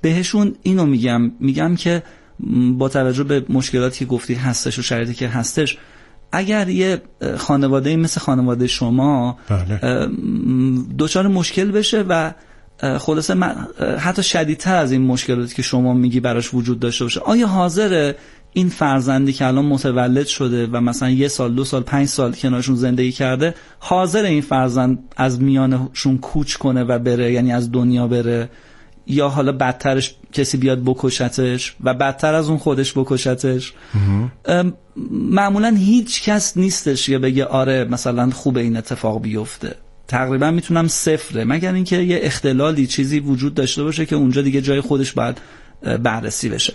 بهشون اینو میگم که با توجه به مشکلاتی که گفتی هستش و شرایطی که هستش، اگر یه خانواده مثل خانواده شما دچار مشکل بشه و خلاصه حتی شدیدتر از این مشکلاتی که شما میگی براش وجود داشته باشه، آیا حاضره این فرزندی که الان متولد شده و مثلا 1 سال 2 سال 5 سال کنارشون زندگی کرده، حاضر این فرزند از میانشون کوچ کنه و بره، یعنی از دنیا بره، یا حالا بدترش کسی بیاد بکشتش و بدتر از اون خودش بکشتش؟ معمولا هیچ کس نیستش که بگه آره مثلا خوب این اتفاق بیفته. تقریبا میتونم صفره، مگر اینکه یه اختلالی چیزی وجود داشته باشه که اونجا دیگه جای خودش باید بررسی بشه.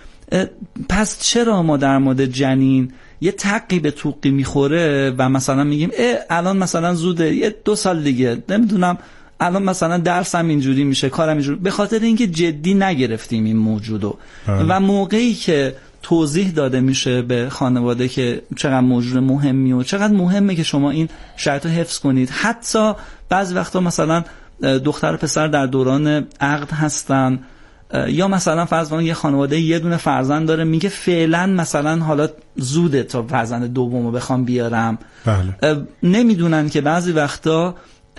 پس چرا ما در مورد جنین یه تقی به توقی میخوره و مثلا میگیم الان مثلا زوده، 1 2 سال دیگه نمیدونم، الان مثلا درسم اینجوری میشه، کارم اینجوری، به خاطر اینکه جدی نگرفتیم این موجودو. و موقعی که توضیح داده میشه به خانواده که چقدر موجود مهمی و چقدر مهمه که شما این شرط رو حفظ کنید، حتی بعضی وقتا مثلا دختر و پسر در دوران عقد هستن، یا مثلا فرض کنید یه خانواده 1 دونه فرزند داره، میگه فعلا مثلا حالا زوده تا فرزند دومو بخوام بیارم. نمیدونن که بعضی وقتا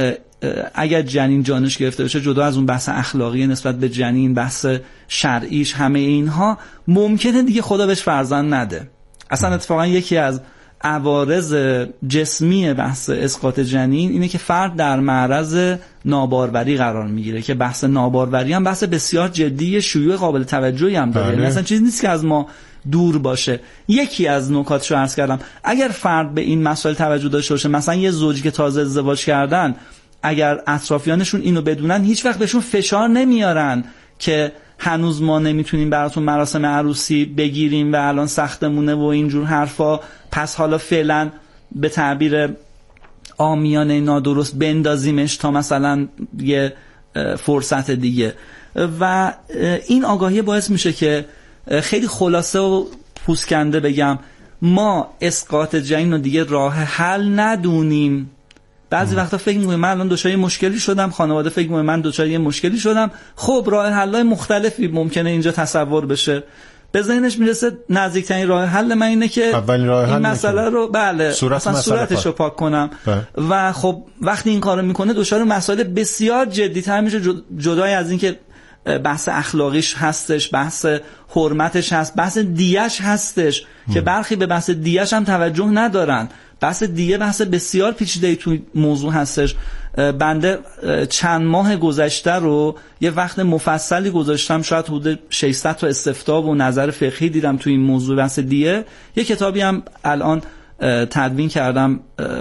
اگر جنین جانش گرفته بشه، جدا از اون بحث اخلاقی نسبت به جنین، بحث شرعیش، همه اینها، ممکنه دیگه خدا بهش فرزند نده. اصلا اتفاقا یکی از عوارض جسمی بحث اسقاط جنین اینه که فرد در معرض ناباروری قرار میگیره، که بحث ناباروری هم بحث بسیار جدی، شیوع قابل توجهی هم داره. یعنی اصلا چیزی نیست که از ما دور باشه. یکی از نکاتش رو عرض کردم، اگر فرد به این مسائل توجه داشته باشه، مثلا یه زوجی که تازه ازدواج کردن، اگر اطرافیانشون اینو بدونن، هیچ وقت بهشون فشار نمیارن که هنوز ما نمیتونیم براتون مراسم عروسی بگیریم و الان سختمونه و اینجور حرفا، پس حالا فعلا به تعبیر عامیانه نادرست بندازیمش تا مثلا یه فرصت دیگه. و این آگاهی باعث میشه که خیلی خلاصه و پوسکنده بگم، ما اسقاط جنین رو دیگه راه حل ندونیم. بعضی وقتا فکر می‌کنم من الان دچار مشکلی شدم، خانواده فکر می‌کنه من دچار مشکلی شدم، خب راه حل‌های مختلفی ممکنه اینجا تصور بشه. به ذهنش میرسه نزدیکترین راه حل من اینه که این مسئله رو صورتش رو پاک کنم. و خب وقتی این کارو میکنه دچار مسائل بسیار جدی‌تر میشه، جدای از این که بحث اخلاقیش هستش، بحث حرمتش هست، بحث دیه‌اش هستش که برخی به بحث دیه‌اش هم توجه ندارن. بحث دیه بحث بسیار پیچیده‌ای توی موضوع هستش. بنده چند ماه گذشته رو یه وقت مفصلی گذاشتم، شاید حدود 600 تا استفتاء و نظر فقهی دیدم توی این موضوع بحث دیه. یه کتابی هم الان تدوین کردم،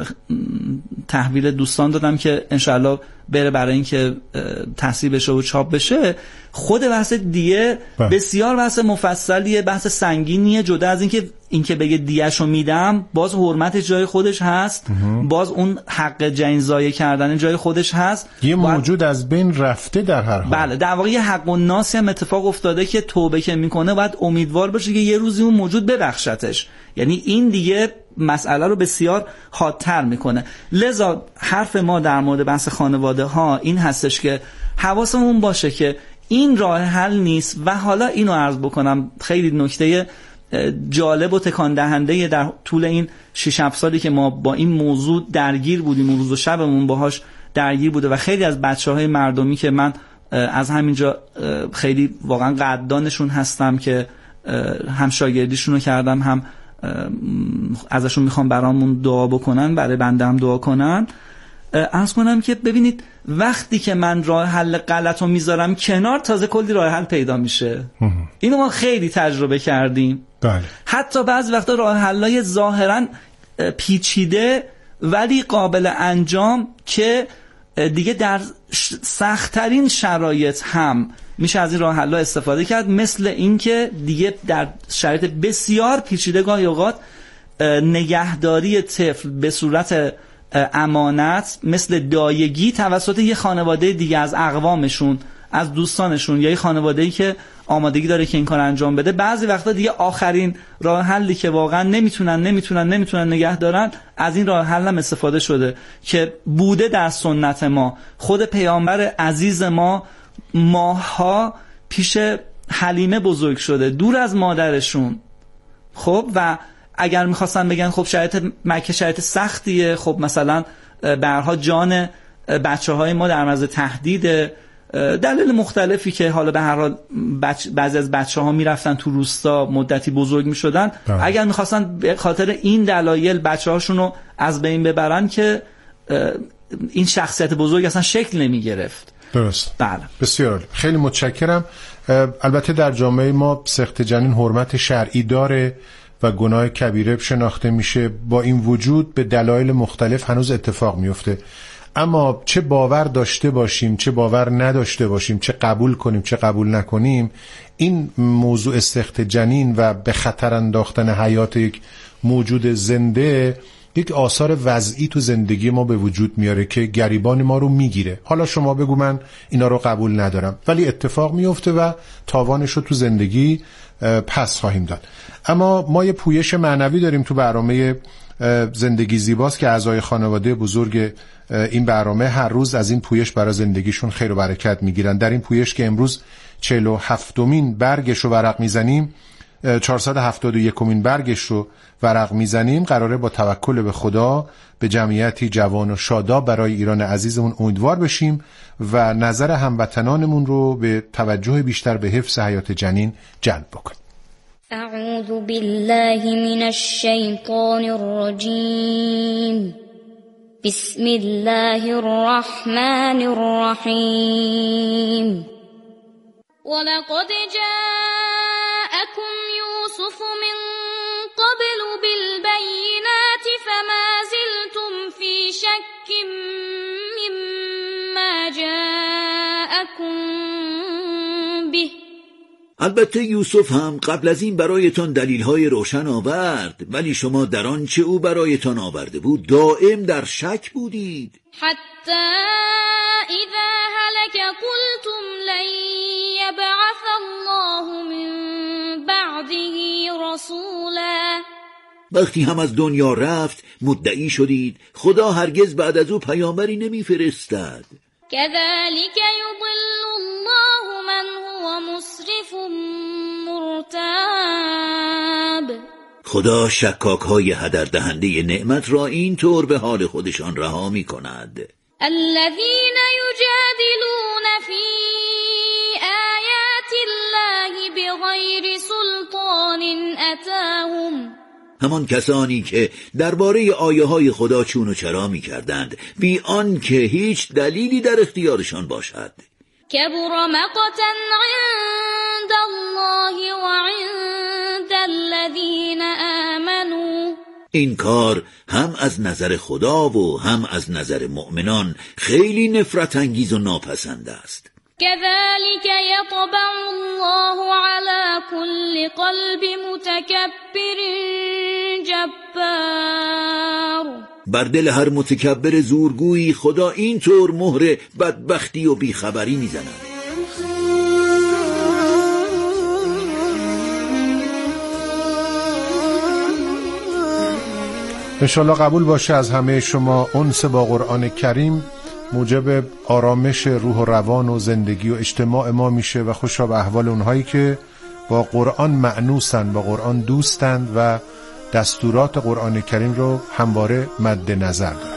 تحویل دوستان دادم که انشالله بره برای اینکه تصحیح بشه و چاپ بشه. خود بحث دیه بسیار بحث مفصلیه، بحث سنگینیه. جدا از اینکه بگه دیه‌شو میدم، باز حرمت جای خودش هست، باز اون حق جنین ضایع کردن جای خودش هست. یه موجود از بین رفته در هر حال. بله، در واقع یه حق الناسی هم اتفاق افتاده که توبه که میکنه باید امیدوار باشه که یه روزی اون موجود ببخشتش. یعنی این دیگه مسئله رو بسیار حادتر میکنه. لذا حرف ما در مورد بحث خانواده ها این هستش که حواسمون باشه که این راه حل نیست. و حالا اینو عرض بکنم، خیلی نکته جالب و تکان دهنده در طول این 6-7 سالی که ما با این موضوع درگیر بودیم و روز و شبمون باهاش درگیر بوده و خیلی از بچه‌های مردمی که من از همینجا خیلی واقعا قدردانشون هستم که هم شاگردیشون رو کردم، هم ازشون میخوام برامون دعا بکنن، برای بنده هم دعا کنن. عرض کنم که ببینید وقتی که من راه حل غلط رو میذارم کنار، تازه کلی راه حل پیدا میشه. اینو ما خیلی تجربه کردیم. بله. حتی بعضی وقتا راه حلای ظاهرا پیچیده ولی قابل انجام که دیگه در سخت‌ترین شرایط هم میشه از این راه حل‌ها استفاده کرد، مثل این که دیگه در شرایط بسیار پیچیده گاهی اوقات نگهداری طفل به صورت امانت مثل دایگی توسط یه خانواده دیگه از اقوامشون، از دوستانشون، یا یه خانواده‌ای که آمادگی داره که این کار انجام بده، بعضی وقتا دیگه آخرین راه حلی که واقعا نمیتونن نگه دارن، از این راه حل هم استفاده شده که بوده در سنت ما. خود پیامبر عزیز ما ماه‌ها پیش حلیمه بزرگ شده، دور از مادرشون. خب و اگر میخواستن بگن خب شرایط مکه شرایط سختیه، خب مثلا به هر حال جان بچه‌های ما در معرض تهدیده، دلیل مختلفی که حالا به هر حال بعضی از بچه‌ها میرفتن تو روستا مدتی بزرگ میشدن، اگر میخواستن به خاطر این دلایل بچه‌هاشون رو از بین ببرن که این شخصیت بزرگ اصلا شکل نمیگرفت. درست. بله. بسیار خیلی متشکرم. البته در جامعه ما سقط جنین حرمت شرعی داره و گناه کبیره شناخته میشه، با این وجود به دلایل مختلف هنوز اتفاق میفته. اما چه باور داشته باشیم چه باور نداشته باشیم، چه قبول کنیم چه قبول نکنیم، این موضوع سقط جنین و به خطر انداختن حیات یک موجود زنده یک آثار وضعی تو زندگی ما به وجود میاره که گریبان ما رو میگیره. حالا شما بگو من اینا رو قبول ندارم، ولی اتفاق میفته و تاوانش رو تو زندگی پس خواهیم داد. اما ما یه پویش معنوی داریم تو برنامه زندگی زیباست که اعضای خانواده بزرگ این برنامه هر روز از این پویش برای زندگیشون خیر و برکت میگیرن. در این پویش که امروز 47مین برگش رو ورق میزنیم، 471مین برگش رو ورق میزنیم، قراره با توکل به خدا به جمعیتی جوان و شاداب برای ایران عزیزمون امیدوار بشیم و نظر هموطنانمون رو به توجه بیشتر به حفظ حیات جنین جلب بکنیم. اعوذ بالله من الشیطان الرجیم. بسم الله الرحمن الرحیم. ولقد جاءكم يوسف من قبل بالبينات فما زلتم في شك مما جاءكم به. البته یوسف هم قبل از این برایتان دلیل‌های روشن آورد، ولی شما در آنچه او برایتان آورده بود دائم در شک بودید. حتی اذا هلك قلتم لن يبعث الله من بعده رسولا. وقتی هم از دنیا رفت مدعی شدید خدا هرگز بعد از او پیامبری نمیفرستد. كذلك يضل الله من هو مسرف مرتاب. خدا شکاک‌های هدر دهنده نعمت را اینطور به حال خودشان رها می‌کند. الذين يجادلون في آيات الله بغير سلطان أتاهم. همان کسانی که درباره آیه‌های خدا چون و چرا می‌کردند بی آنکه هیچ دلیلی در اختیارشان باشد. كبر مقتا عند الله وعند الذين آمنوا. این کار هم از نظر خدا و هم از نظر مؤمنان خیلی نفرت انگیز و ناپسند است. كذلك يطبع الله على كل قلب متكبر جبار. بر دل هر متکبر زورگویی خدا اینطور مهر بدبختی و بیخبری میزند. انشالله قبول باشه از همه شما انس با قرآن کریم موجب آرامش روح و روان و زندگی و اجتماع ما میشه و خوشا به احوال اونهایی که با قرآن مأنوسن، با قرآن دوستند و دستورات قرآن کریم رو همواره مد نظر دارن.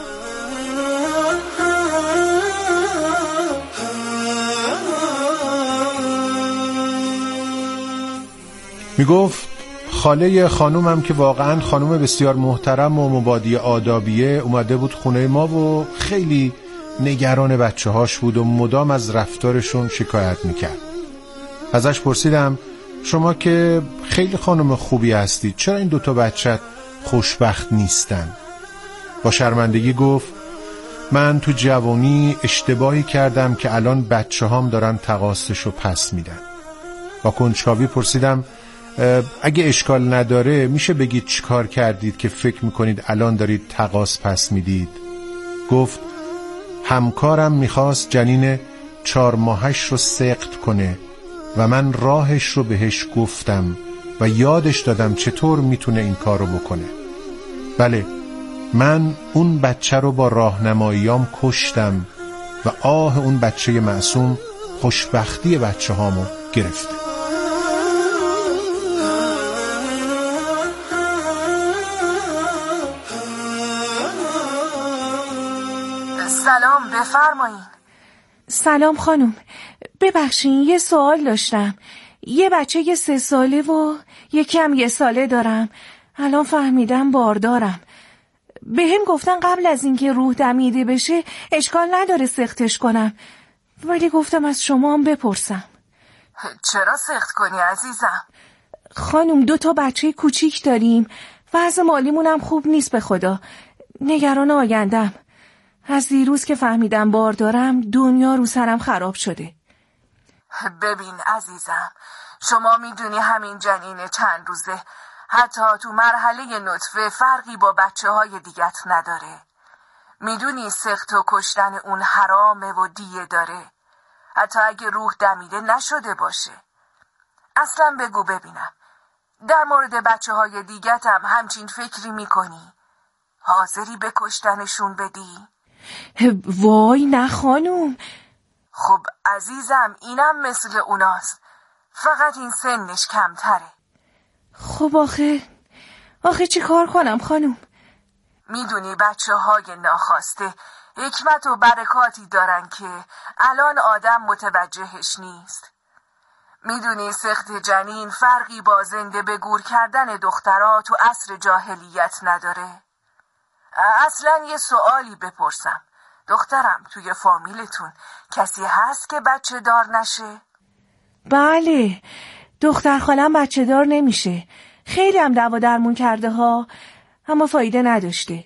میگفت خاله خانومم که واقعا خانوم بسیار محترم و مبادی آدابیه اومده بود خونه ما و خیلی نگران بچه هاش بود و مدام از رفتارشون شکایت میکرد. ازش پرسیدم شما که خیلی خانم خوبی هستید چرا این دوتا بچت خوشبخت نیستن؟ با شرمندگی گفت من تو جوانی اشتباهی کردم که الان بچه هام دارن تقاصشو پس میدن. با کنجکاوی پرسیدم اگه اشکال نداره میشه بگید چیکار کردید که فکر میکنید الان دارید تقاص پس میدید؟ گفت همکارم میخواست جنین 4 ماهش رو سقط کنه و من راهش رو بهش گفتم و یادش دادم چطور میتونه این کار رو بکنه. بله من اون بچه رو با راهنماییام کشتم و آه اون بچه معصوم خوشبختی بچه هامو گرفته. سلام، بفرمایین. سلام خانم، ببخشین یه سوال داشتم. یه بچه 3 ساله و یکم 1 ساله دارم. الان فهمیدم باردارم. به هم گفتن قبل از اینکه روح دمیده بشه اشکال نداره سختش کنم، ولی گفتم از شما هم بپرسم. چرا سخت کنی عزیزم؟ خانم 2 تا بچه کوچیک داریم، وضع مالیمونم خوب نیست به خدا. نگران آیندم. از دیروز که فهمیدم باردارم دنیا رو سرم خراب شده. ببین عزیزم، شما میدونی همین جنین چند روزه حتی تو مرحله نطفه فرقی با بچه‌های دیگت نداره. میدونی سخت و کشتن اون حرامه و دیه داره، حتی اگه روح دمیده نشده باشه. اصلا بگو ببینم، در مورد بچه‌های دیگت هم همچین فکری میکنی؟ حاضری به کشتنشون بدی؟ وای نه خانوم. خب عزیزم اینم مثل اوناست، فقط این سنش کمتره. خب آخه چی کار کنم خانوم؟ میدونی بچه‌های ناخواسته حکمت و برکاتی دارن که الان آدم متوجهش نیست. میدونی سخت جنین فرقی با زنده به گور کردن دخترها تو عصر جاهلیت نداره. اصلا یه سوالی بپرسم، دخترم توی فامیلتون کسی هست که بچه دار نشه؟ بله، دختر خالم بچه دار نمیشه. خیلی هم دعوا درمون کرده ها، اما فایده نداشته.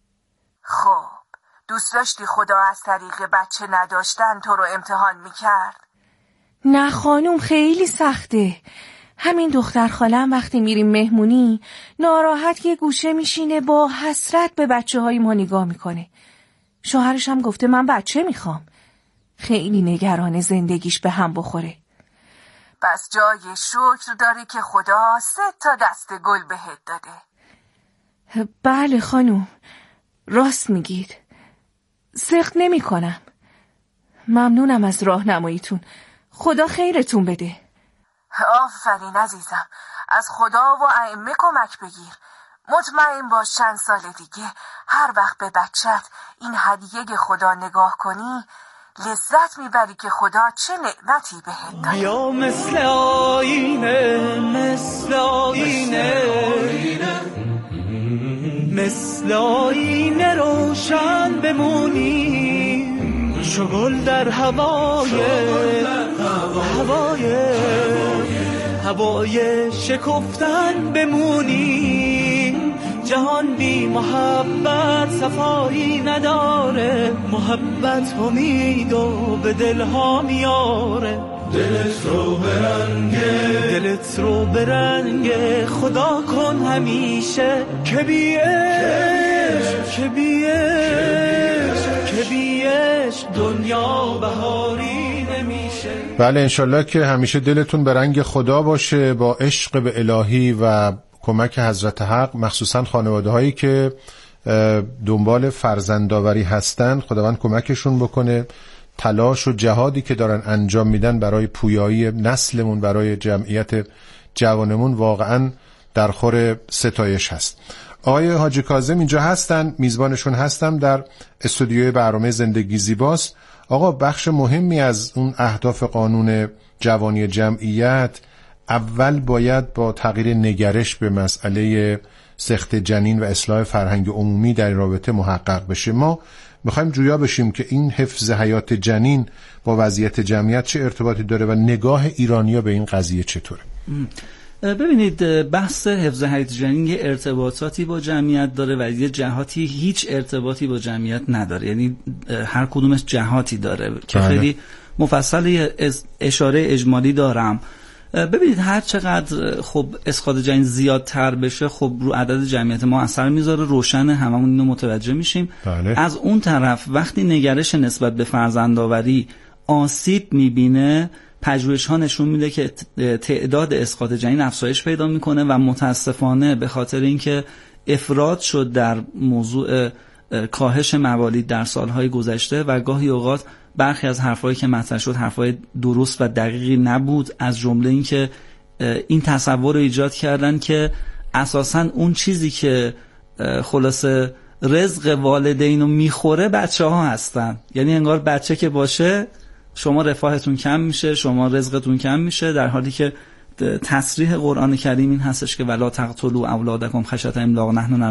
خب دوست داشتی خدا از طریق بچه نداشتن تو رو امتحان میکرد؟ نه خانوم، خیلی سخته. همین دختر خالم وقتی میریم مهمونی ناراحت یه گوشه میشینه با حسرت به بچه های ما نگاه میکنه. شوهرش هم گفته من بچه میخوام. خیلی نگران زندگیش به هم بخوره. پس جای شکر داری که خدا 3 تا دست گل بهت داده. بله خانوم، راست میگید. سخت نمی کنم. ممنونم از راهنماییتون. خدا خیرتون بده. آفرین عزیزم، از خدا و ائمه کمک بگیر. مطمئن باش چند سال دیگه هر وقت به بچت این هدیه خدا نگاه کنی لذت میبری که خدا چه نعمتی بهت داده. یا مثل آینه، مثل آینه، مثل آینه روشن بمونی، چو گل در هوای شکفتن بمونی. جهان بی محبت صفایی نداره، محبت امید و به دلها میاره. دلت رو برنگه خدا کن همیشه که بیش دنیا بهاری نمیشه. بله انشالله که همیشه دلتون به رنگ خدا باشه، با عشق به الهی و کمک حضرت حق، مخصوصا خانواده هایی که دنبال فرزندآوری هستن. خداوند کمکشون بکنه. تلاش و جهادی که دارن انجام میدن برای پویایی نسلمون، برای جمعیت جوانمون، واقعا در خور ستایش هست. آقای حاجی کاظم اینجا هستن، میزبانشون هستم در استودیوی برنامه زندگی زیباست. آقا بخش مهمی از اون اهداف قانون جوانی جمعیت اول باید با تغییر نگرش به مسئله سخت جنین و اصلاح فرهنگ عمومی در این رابطه محقق بشه. ما میخوایم جویا بشیم که این حفظ حیات جنین با وضعیت جمعیت چه ارتباطی داره و نگاه ایرانی‌ها به این قضیه چطوره؟ ببینید، بحث حفظ حیات جنین یه ارتباطاتی با جمعیت داره و یه جهاتی هیچ ارتباطی با جمعیت نداره. یعنی هر کدومش جهاتی داره که خیلی مفصل اشاره اجمالی دارم. ببینید هر چقدر خب اسقاط جنین زیادتر بشه خب رو عدد جمعیت ما اثر میذاره، روشنه، هممون اینو متوجه میشیم. بله. از اون طرف وقتی نگرش نسبت به فرزندآوری آسیب میبینه، پژوهش ها نشون میده که تعداد اسقاط جنین افزایش پیدا میکنه و متاسفانه به خاطر اینکه افراط شد در موضوع کاهش موالید در سالهای گذشته و گاهی اوقات برخی از حرفایی که مطرح شد حرفای درست و دقیقی نبود، از جمله این که این تصور رو ایجاد کردن که اساساً اون چیزی که خلاصه رزق والدین رو میخوره بچه ها هستن. یعنی انگار بچه که باشه شما رفاهتون کم میشه، شما رزقتون کم میشه، در حالی که تصریح قرآن کریم این هستش که ولا تقتلوا اولادکم خشیة املاق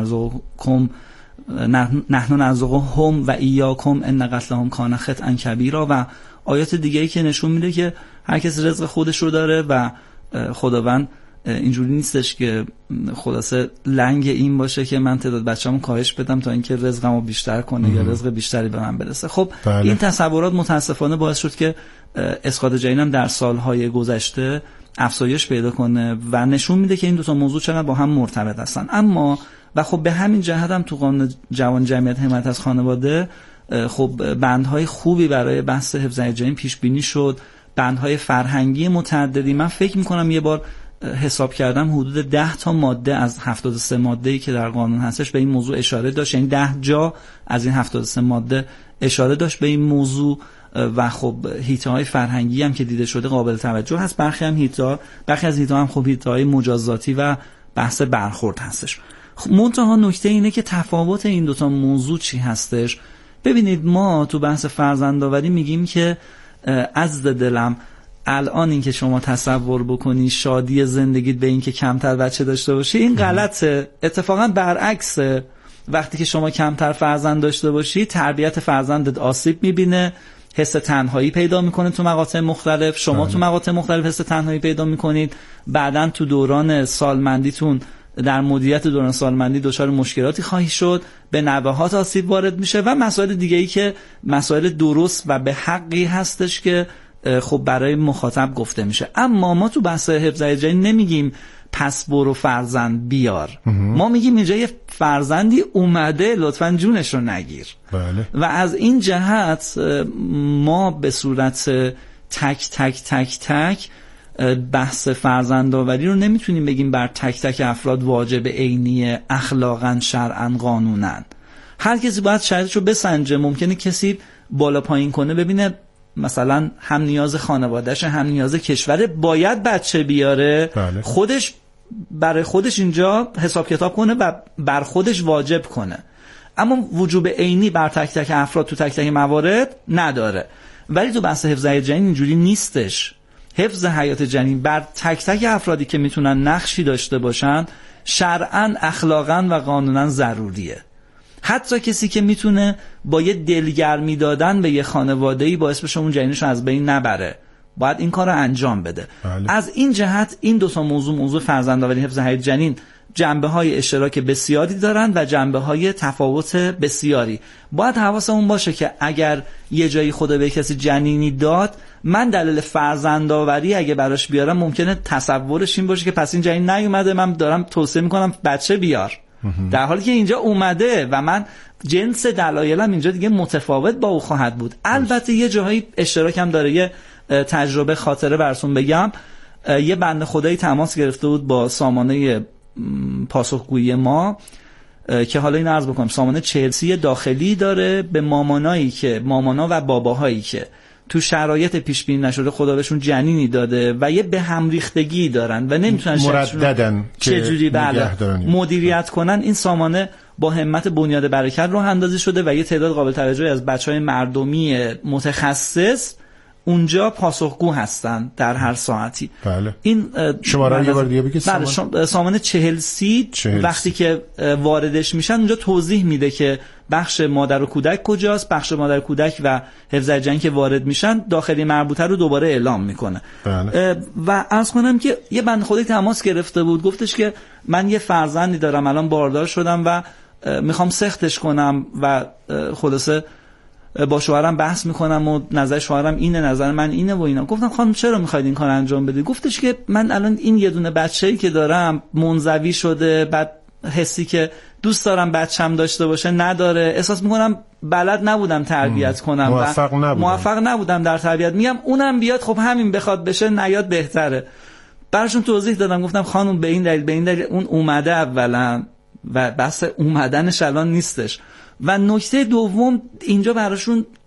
نحن نرزقهم و ایاکم ان قتلهم کان خطئا کبیرا و آیات دیگه‌ای که نشون میده که هر کس رزق خودش رو داره و خداوند اینجوری نیستش که خلاصه لنگ این باشه که من تعداد بچه‌مو کاهش بدم تا اینکه رزقمو بیشتر کنه یا رزق بیشتری به من برسه. خب بله. این تصورات متاسفانه باعث شد که اسقاط جنین در سالهای گذشته افزایش پیدا کنه و نشون میده که این دو تا موضوع چقدر با هم مرتبط هستن. اما و خب به همین جهت هم تو قانون جوان جمعیت حمایت از خانواده خب بندهای خوبی برای بحث حفظ جنین پیش بینی شد، بندهای فرهنگی متعددی. من فکر میکنم یه بار حساب کردم حدود 10 تا ماده از 73 ماده‌ای که در قانون هستش به این موضوع اشاره داشت، یعنی 10 جا از این 73 ماده اشاره داشت به این موضوع و خب حیطه‌های فرهنگی هم که دیده شده قابل توجه هست. برخی از حیطه‌ها هم خب حیطه‌های مجازاتی و بحث برخورد هستش. منتها نکته اینه که تفاوت این دوتا موضوع چی هستش. ببینید ما تو بحث فرزندآوری میگیم که از دلم الان این که شما تصور بکنی شادی زندگیت به این که کمتر بچه داشته باشی این غلطه. اتفاقا برعکسه، وقتی که شما کمتر فرزند داشته باشی تربیت فرزندت آسیب میبینه، حس تنهایی پیدا میکنه تو مقاطع مختلف، شما تو مقاطع مختلف حس تنهایی پیدا میکنید، بعدن تو دوران سالمندیتون در مدیریت دوران سالمندی دچار مشکلاتی خواهی شد، به نوه‌هات آسیب وارد میشه و مسائل دیگه‌ای که مسائل درست و به حقی هستش که خب برای مخاطب گفته میشه. اما ما تو بحث حفظ جنین نمیگیم پس برو فرزند بیار، ما میگیم اینجا یه فرزندی اومده لطفاً جونش رو نگیر. بله. و از این جهت ما به صورت تک تک تک تک بحث فرزندآوری رو نمیتونیم بگیم بر تک تک افراد واجب عینی اخلاقاً شرعاً قانوناً. هر کسی باید شرایطش رو بسنجه. ممکنه کسی بالا پایین کنه ببینه مثلا هم نیاز خانواده‌اش هم نیاز کشور باید بچه بیاره. بله. خودش برای خودش اینجا حساب کتاب کنه و بر خودش واجب کنه، اما وجوب عینی بر تک تک افراد تو تک تک موارد نداره. ولی تو بحث حفظ جنین اینجوری نیستش. حفظ حیات جنین بر تک تک افرادی که میتونن نقشی داشته باشن شرعاً اخلاقاً و قانوناً ضروریه. حتی کسی که میتونه با یه دلگرمی دادن به یه خانواده‌ای باعث بشه اون جنینش از بین نبره باید این کار رو انجام بده. بله. از این جهت این دو تا موضوع فرزندآوری حفظ حیات جنین جنبه‌های اشتراک بسیاری دارن و جنبه‌های تفاوت بسیاری. باید حواسمون باشه که اگر یه جایی خدا به کسی جنینی داد، من دلیل فرزندآوری اگه براش بیارم ممکنه تصورش این باشه که پس این جنین نیومده، من دارم توصیه میکنم بچه بیار، در حالی که اینجا اومده و من جنس دلایلم اینجا دیگه متفاوت با او خواهد بود. البته یه جاهایی اشتراک هم داره. یه تجربه خاطره براتون بگم. یه بنده خدایی تماس گرفته بود با سامانه پاسخگویی ما که حالا این عرض بکنم سامانه چلسی داخلی داره به مامانا و باباهایی که تو شرایط پیش بینی نشده خدا بهشون جنینی داده و یه به هم ریختگی دارن و نمیتونن مرددن چجوری مدیریت کنن. این سامانه با همت بنیاد برکت راه اندازی شده و یه تعداد قابل توجهی از بچهای مردمی متخصص اونجا پاسخگو هستن در هر ساعتی. بله. این شماره یه بار دیگه بگید. بله، سامانه 40 وقتی که واردش میشن اونجا توضیح میده که بخش مادر و کودک کجاست، بخش مادر و کودک و حفظ جنین که وارد میشن داخلی مربوطه رو دوباره اعلام میکنه. بله. و عرض کنم که یه بنده خدایی تماس گرفته بود، گفتش که من یه فرزندی دارم الان باردار شدم و میخوام سختش کنم و خلاصه با شوهرم بحث میکنم و نظر شوهرم اینه، نظر من اینه و اینا. گفتم خانم چرا میخواید این کار انجام بدید؟ گفتش که من الان این یه دونه بچه‌ای که دارم منزوی شده، بعد حسی که دوست دارم بچه‌م داشته باشه نداره، احساس میکنم بلد نبودم تربیت کنم، موفق نبودم در تربیت. میگم اونم بیاد، خب همین بخواد بشه نیاد بهتره. براشون توضیح دادم، گفتم خانم به این دلیل اون اومده اولا و بس اومدنش الان نیستش. و نکته دوم اینجا براشون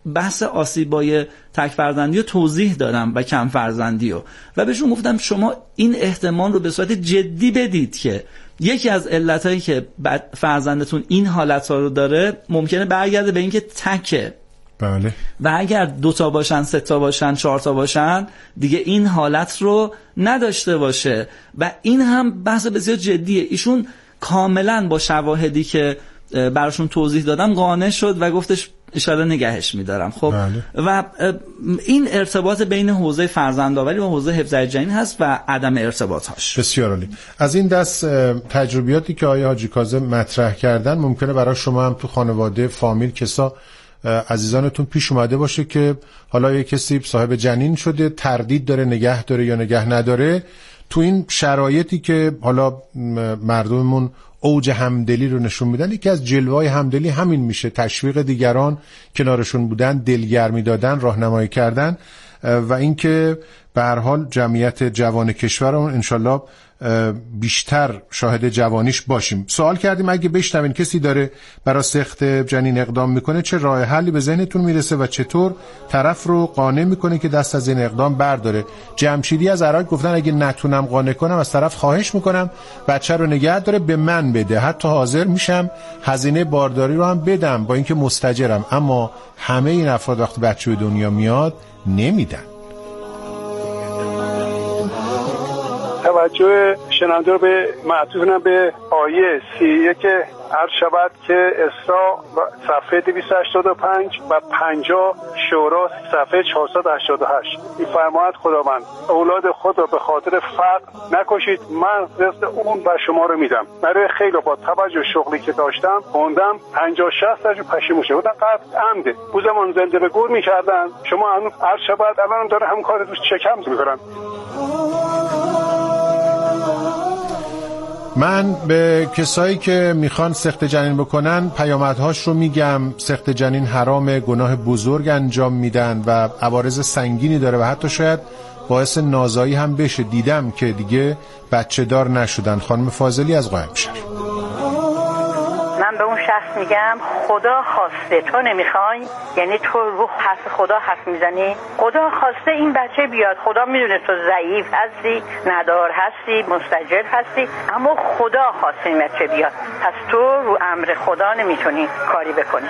بحث آسیبای تک فرزندی رو توضیح دادم و کم فرزندی رو و بهشون گفتم شما این احتمال رو به صورت جدی بدید که یکی از علتایی که فرزندتون این حالت‌ها رو داره ممکنه برگرده به اینکه تکه. بله. و اگر 2 تا باشن، 3 تا باشن، 4 تا باشن دیگه این حالت رو نداشته باشه و این هم بحث بسیار جدیه. ایشون کاملا با شواهدی که براشون توضیح دادم قانع شد و گفتش اشاره نگهش میدارم. خب بله. و این ارتباط بین حوزه فرزندآوری و حوزه حفظ جنین هست و عدم ارتباطاش. بسیار عالی. از این دست تجربیاتی که آقای حاجی کاظم مطرح کردن ممکنه برای شما هم تو خانواده، فامیل، کسا عزیزانتون پیش اومده باشه که حالا یک کسی صاحب جنین شده، تردید داره نگه داره یا نگه نداره. تو این شرایطی که حالا مردممون اوج همدلی رو نشون میدن، یکی از جلوه‌های همدلی همین میشه، تشویق دیگران، کنارشون بودن، دلگرمی دادن، راهنمایی کردن و اینکه به هر حال جمعیت جوان کشورمون انشالله بیشتر شاهد جوانیش باشیم. سوال کردیم اگه بشنوین کسی داره برای سخت جنین اقدام میکنه چه راه حلی به ذهنتون میرسه و چطور طرف رو قانع میکنه که دست از این اقدام برداره. جمشیدی از عراق گفتن اگه نتونم قانع کنم از طرف خواهش میکنم بچه رو نگه داره به من بده، حتی حاضر میشم هزینه بارداری رو هم بدم با اینکه مستاجرم، اما همه این افراد وقتی بچه به دنیا میاد نمیدن. توجه شنونده رو به معطوف به آیه 31 که عرض شود که اسراء صفحه 285 و 50 شورا صفحه 488 این فرماید خداوند اولاد خود را به خاطر فقر نکشید، من رزق اون و شما رو میدم. برای خیلی با توجه شغلی که داشتم خوندم 50-60 درجه پشیمون شد. بودن قطع عمده او زمان زنده به گور میکردن، شما عرض شود الان داره هم کار دوست چکم میکنن. من به کسایی که میخوان سخت جنین بکنن پیامدهاش رو میگم. سخت جنین حرام، گناه بزرگ انجام میدن و عوارض سنگینی داره و حتی شاید باعث نازایی هم بشه. دیدم که دیگه بچه دار نشدن. خانم فاضلی از قائمشهر. من به اون شخص میگم خدا خواسته، تو نمیخوای؟ یعنی تو رو حرف خدا حرف میزنی؟ خدا خواسته این بچه بیاد، خدا میدونه تو ضعیف هستی، ندار هستی، مستجر هستی، اما خدا خواسته این بچه بیاد، پس تو رو امر خدا نمیتونی کاری بکنی.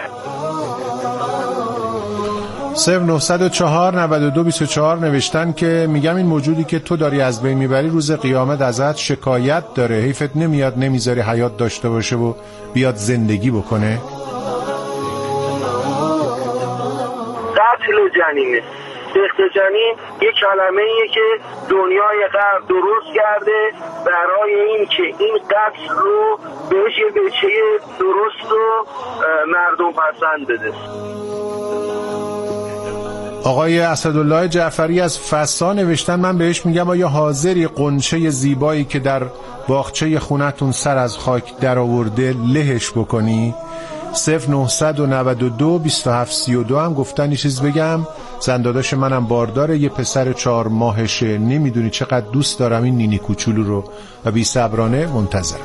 0904-9224 نوشتن که میگم این موجودی که تو داری از بین میبری روز قیامت ازت شکایت داره، حیفت نمیاد نمیذاری حیات داشته باشه و بیاد زندگی بکنه. قتل جنینه. سخت جنین یک کلمه ایه که دنیای غرب درست کرده برای این که این قتل رو بهش یه بچه درست و مردم پسند بده. آقای اسدالله جعفری از فسا نوشتن من بهش میگم آیا حاضری قنچه زیبایی که در باغچه خونتون سر از خاک در آورده لهش بکنی؟ 0992-2732 هم گفتن این چیز بگم زنداداش منم بارداره، یه پسر 4 ماهشه، نمیدونی چقدر دوست دارم این نینی کوچولو رو و بی صبرانه منتظرم.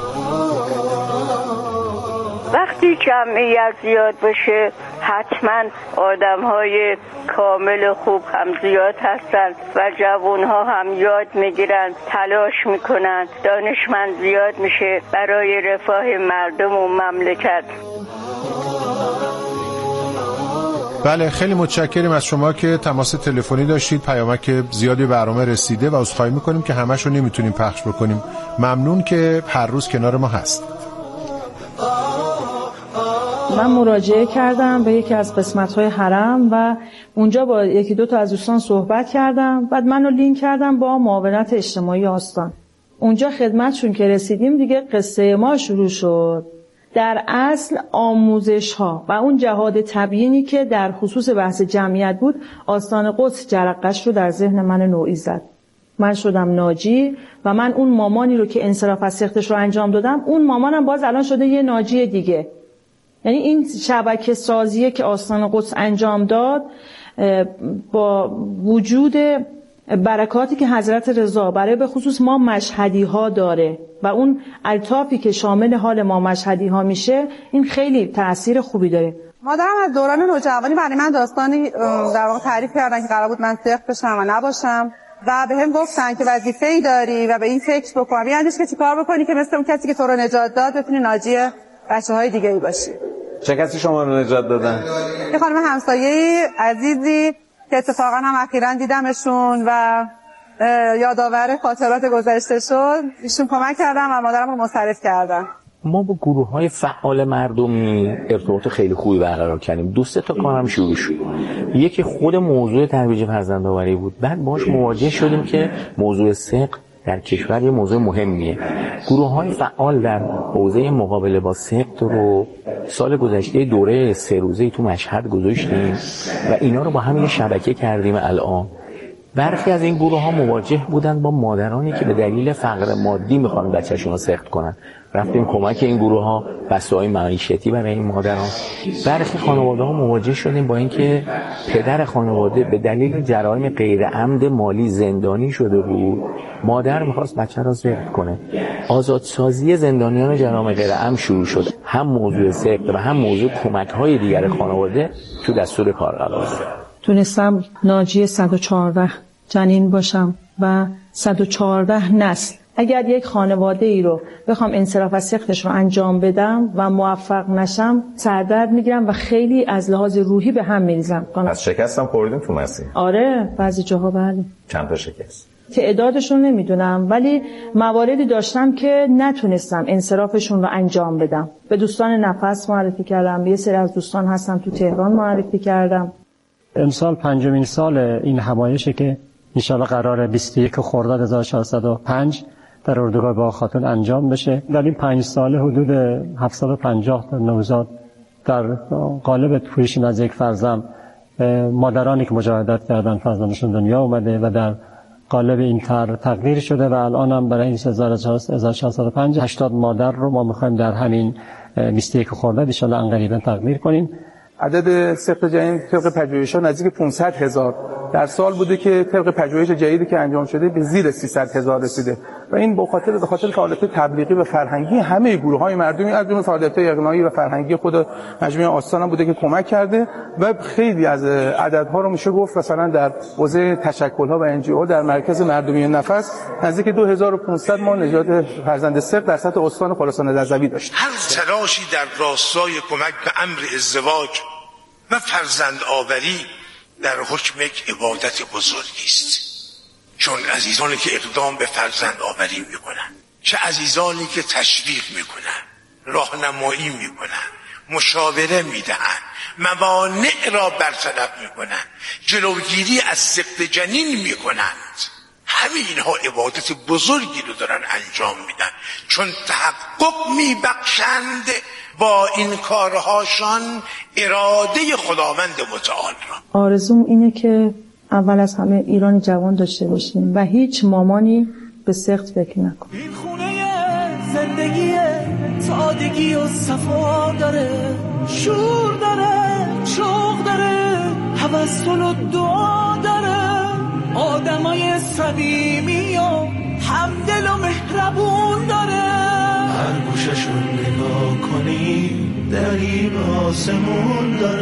وقتی جمعیت زیاد باشه حتما آدم‌های کامل خوب هم زیاد هستن و جوان‌ها هم یاد میگیرن، تلاش میکنن، دانشمند زیاد میشه برای رفاه مردم و مملکت. بله خیلی متشکریم از شما که تماس تلفنی داشتید. پیامک زیادی برنامه رسیده و عذرخواهی میکنیم که همش رو نمیتونیم پخش بکنیم. ممنون که هر روز کنار ما هست. من مراجعه کردم به یکی از قسمت‌های حرم و اونجا با 1-2 تا از دوستان صحبت کردم، بعد منو لینک کردم با معاونت اجتماعی آستان. اونجا خدمتشون که رسیدیم دیگه قصه ما شروع شد. در اصل آموزش‌ها و اون جهاد تبیینی که در خصوص بحث جمعیت بود آستان قدس جرقش رو در ذهن من نوعی زد. من شدم ناجی و من اون مامانی رو که انصراف از سختش رو انجام دادم، اون مامانم باز الان شده یه ناجی دیگه. یعنی این شبکه سازیه که آستان قدس انجام داد با وجود برکاتی که حضرت رضا برای به خصوص ما مشهدی ها داره و اون الطافی که شامل حال ما مشهدی ها میشه، این خیلی تأثیر خوبی داره. مادرم از دوران نوجوانی برای من داستانی در واقع تعریف کردن که قرار بود من سخت بشم و نباشم و به هم گفتن که وظیفه‌ای داری و به این فکر بکن، یعنیش که چیکار بکنی که مثل اون کسی که تو رو نجات داد بتونی ناجی بچه‌های دیگه‌ای باشی. چه کسی شما رو نجات دادن؟ یه خانم همسایه‌ای عزیزی که اتفاقا هم اخیراً دیدمشون و یادآور خاطرات گذشته شد، ایشون کمک کردن و مادرم رو منصرف کردن. ما با گروه‌های فعال مردمی ارتباط خیلی خوبی برقرار کردیم. 2-3 تا کارم شروع شد. یکی خود موضوع ترویج فرزندآوری بود. بعد باهاش مواجه شدیم که موضوع سقط در کشور یه موضوع مهمیه. گروه‌های فعال در حوزه مقابله با سقط رو سال گذشته دوره 3 روزه‌ای تو مشهد گذاشتیم و اینا رو با هم یه شبکه کردیم. الان برخی از این گروه‌ها مواجه بودن با مادرانی که به دلیل فقر مادی میخوان بچه‌شون رو سقط کنن. رفتیم کمک این گروه‌ها، بسته‌های معیشتی برای این مادران. برخی خانواده‌ها مواجه شدیم با اینکه پدر خانواده به دلیل جرایم غیر عمد مالی زندانی شده بود، مادر می‌خواست بچه را سقط کنه. آزادسازی زندانیان جرایم غیر عمد شروع شد. هم موضوع سقط و هم موضوع کمک‌های دیگر خانواده تو دستور کار قرار گرفت. تونستم ناجی 114 جنین باشم و 114 نسل. اگر یک خانواده ای رو بخوام انصراف از سقطش رو انجام بدم و موفق نشم سردرد میگیرم و خیلی از لحاظ روحی به هم میریزم. از شکستم خوردیم تو مسیر؟ آره بعضی جاها بله. چند تا شکست؟ تعدادشون نمیدونم ولی مواردی داشتم که نتونستم انصرافشون رو انجام بدم. به دوستان نفس معرفی کردم، به یه سری از دوستان هستم تو تهران معرفی کردم. امسال 5مین سال این همایشه که انشالله قراره 21 خرداد 1405 در اردوگاه باغ خاتون انجام بشه. در این 5 سال حدود 750 تا نوزاد در قالب پویش نزدیک فرزند مادرانی که مجاهدت کردن فرزندشون دنیا اومده و در قالب این تقدیر شده و الان هم برای این 1405 80 مادر رو ما میخوایم در همین 21 خرداد ان شاء الله انقریبا تقدیر کنیم. عدد سقط جنین طبق پژوهش‌ها نزدیک 500,000 در سال بوده که طبق پژوهش جدیدی که انجام شده به زیر 300,000 رسیده و این به خاطر فعالیت تبلیغی و فرهنگی همه گروه‌های مردمی از جمله فعالیت‌های اقناعی و فرهنگی خود مجموعه آستان هم بوده که کمک کرده و خیلی از عددها رو میشه گفت مثلا در حوزه تشکل‌ها و انجی‌ها در مرکز مردمی نفس نزدیک 2500 ما نژاد فرزند سقط در سطح استان خراسان رضوی داشت. هر تلاشی در راستای کمک به امر ازدواج و فرزند آوری در حکم یک عبادت بزرگی است، چون عزیزانی که اقدام به فرزند آوری میکنن، چه عزیزانی که تشویق میکنن، راهنمایی میکنن، مشاوره میدهن، موانع را برطرف میکنن، جلوگیری از سقط جنین میکنند، همه اینها عبادت بزرگی رو دارن انجام میدن، چون تحقق میبخشند با این کارهاشان اراده خداوند متعال را. آرزوم اینه که اول از همه ایران جوان داشته باشیم و هیچ مامانی به سقط فکر نکنه. این خونه زندگی سادگی و صفا داره، شور داره، شوق داره، توسل و دعا داره، آدمای صمیمی و همدل و مهربون داره. هر گوششون نگاه کنی دری به آسمون داره.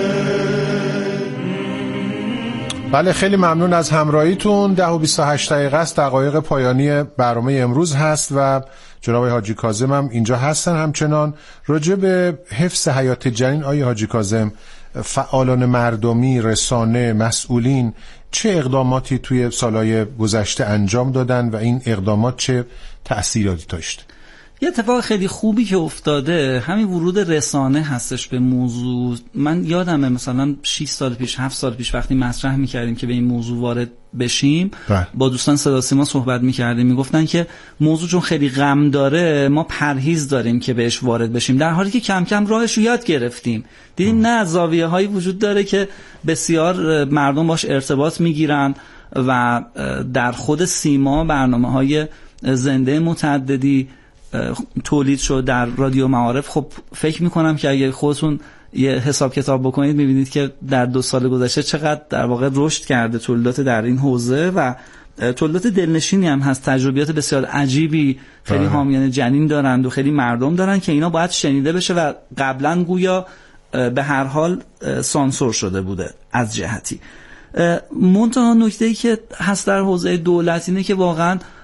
بله خیلی ممنون از همراهیتون. 10:28 است، دقایق پایانی برنامه امروز هست و جناب حاجی کاظم هم اینجا هستن. همچنان راجع به حفظ حیات جنین آقای حاجی کاظم، فعالان مردمی، رسانه، مسئولین چه اقداماتی توی سالهای گذشته انجام دادن و این اقدامات چه تأثیراتی داشت؟ یه اتفاق خیلی خوبی که افتاده همین ورود رسانه هستش به موضوع. من یادمه مثلا 6 سال پیش 7 سال پیش وقتی مطرح می‌کردیم که به این موضوع وارد بشیم با دوستان صدا سیما صحبت می‌کردیم، میگفتن که موضوع چون خیلی غم داره ما پرهیز داریم که بهش وارد بشیم، در حالی که کم کم راهش رو یاد گرفتیم. دیدیم نه زاویه‌هایی وجود داره که بسیار مردم باش ارتباط می‌گیرن و در خود سیما برنامه‌های زنده متعددی تولید شد در رادیو معارف. خب فکر میکنم که اگه خودتون یه حساب کتاب بکنید میبینید که در 2 سال گذشته چقدر در واقع رشد کرده تولیدات در این حوزه و تولیدات دلنشینی هم هست. تجربیات بسیار عجیبی خیلی حامیان جنین دارند و خیلی مردم دارن که اینا باید شنیده بشه و قبلا گویا به هر حال سانسور شده بوده از جهتی. منتها نکته‌ای که هست در حوزه دولت اینه که واقعا